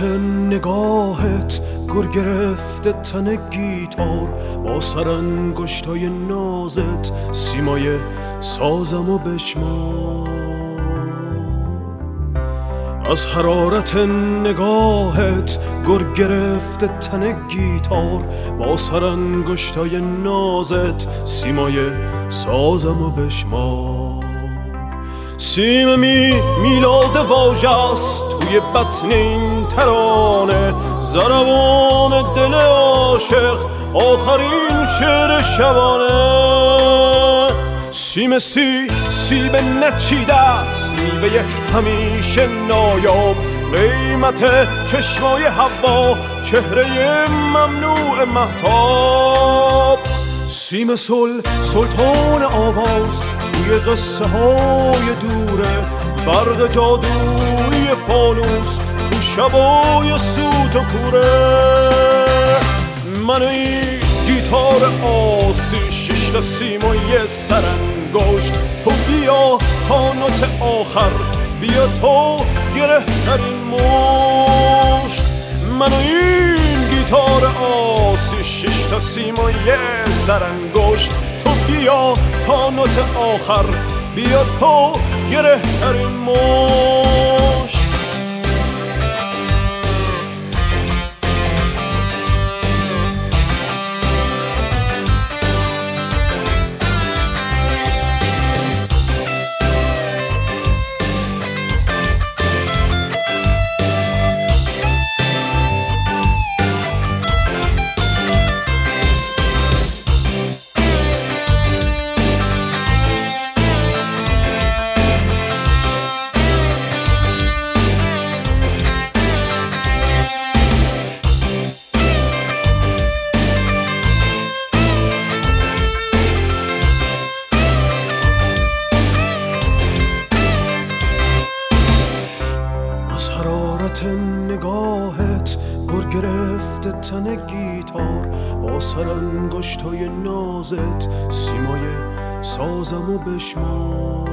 نگاهت گر گرفته تن گیتار، با سرانگشتای نازت سیمای سازمو بشمار. از حرارت نگاهت گر گرفته تن گیتار، با سرانگشتای نازت سیمای سازمو بشمار. سیم میلاد واژه‌ست توی بطن این ترانه، ضربان دل عاشق آخرین شعر شبانه. سیم سیب نچیده است، میوه همیشه نایاب، قیمت چشمای حوا، چهره ممنوع مهتاب. سیم سلطان آواز توی قصه های دوره، برق جادویی فانوس تو شبای سوت و کوره. من این گیتار آسی، 6 تا سیم و یه سرانگشت، تو بیا تا نوت آخر، بیا تو گره ترین مشت. من این گیتار آسی، 6 تا سیم و یه سرانگشت، تو بیا تا نوت آخر، بیا تو گره ترین مشت. از حرارت نگاهت گر گرفته تن گیتار، با سرانگشتای نازت سیمای سازمو بشمار.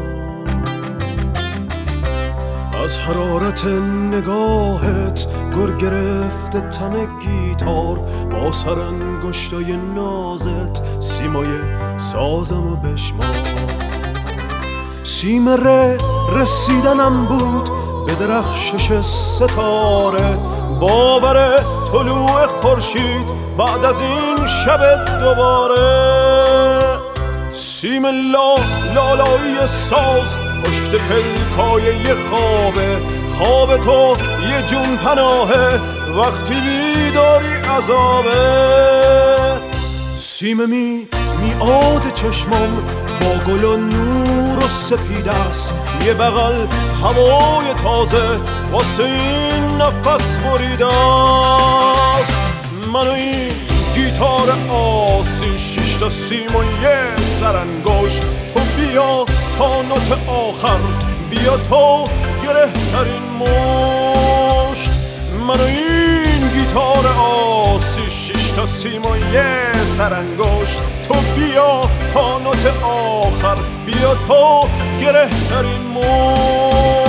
از حرارت نگاهت گر گرفته تن گیتار، با سرانگشتای نازت سیمای سازمو بشمار. سیم رسیدنم بود به درخشش ستاره، باور طلوع خورشید بعد از این شب دوباره. سیم لالایی ساز پشت پلکای یه خواب تو یه جون پناهه، وقتی بیداری عذابه. سیم میعاد چشمم با گل و نور و سپید است، یه بغل هوای تازه واسه این نفس بریده است. من و این گیتار آسی، 6 تا سیم و یه سرانگشت، تو بیا تا نوت آخر، بیا تو گره ترین مشت. من و این گیتار آسی، 6 تا سیم و یه سرانگشت، تو بیا تا نوت آخر، بیا تو گره ترین مشت.